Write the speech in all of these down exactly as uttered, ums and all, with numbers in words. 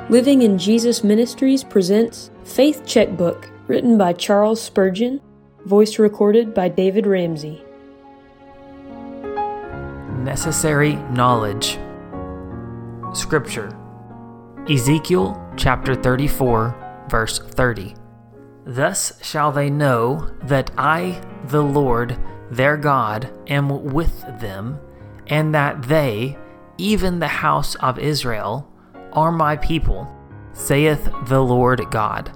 Living in Jesus Ministries presents Faith Checkbook, written by Charles Spurgeon, voice recorded by David Ramsey. Necessary knowledge. Scripture. Ezekiel chapter thirty-four, verse thirty. Thus shall they know that I, the Lord, their God, am with them, and that they, even the house of Israel, are my people, saith the Lord God.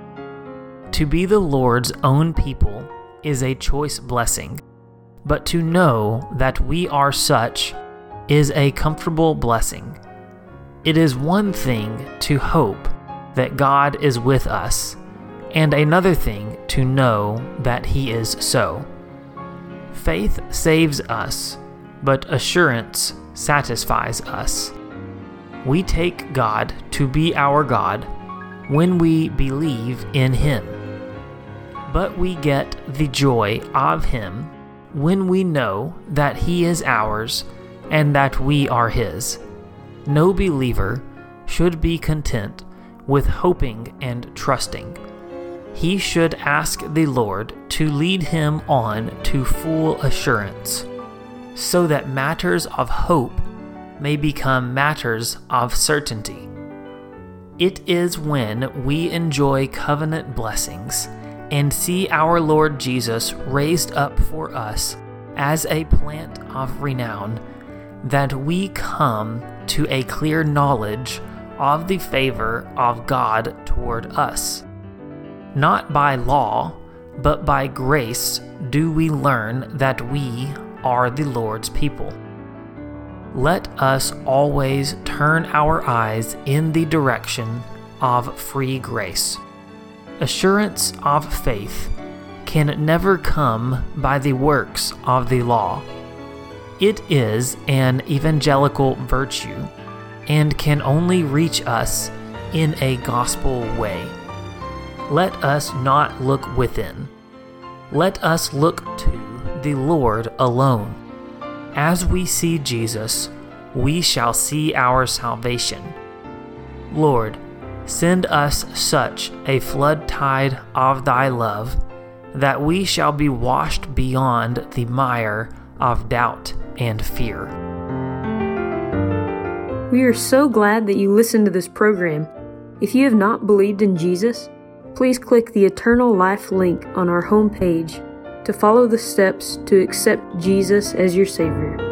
To be the Lord's own people is a choice blessing, but to know that we are such is a comfortable blessing. It is one thing to hope that God is with us, and another thing to know that He is so. Faith saves us, but assurance satisfies us. We take God to be our God when we believe in Him, but we get the joy of Him when we know that He is ours and that we are His. No believer should be content with hoping and trusting. He should ask the Lord to lead him on to full assurance, so that matters of hope may become matters of certainty. It is when we enjoy covenant blessings and see our Lord Jesus raised up for us as a plant of renown that we come to a clear knowledge of the favor of God toward us. Not by law, but by grace do we learn that we are the Lord's people. Let us always turn our eyes in the direction of free grace. Assurance of faith can never come by the works of the law. It is an evangelical virtue and can only reach us in a gospel way. Let us not look within. Let us look to the Lord alone. As we see Jesus, we shall see our salvation. Lord, send us such a flood tide of Thy love that we shall be washed beyond the mire of doubt and fear. We are so glad that you listened to this program. If you have not believed in Jesus, please click the Eternal Life link on our homepage to follow the steps to accept Jesus as your Savior.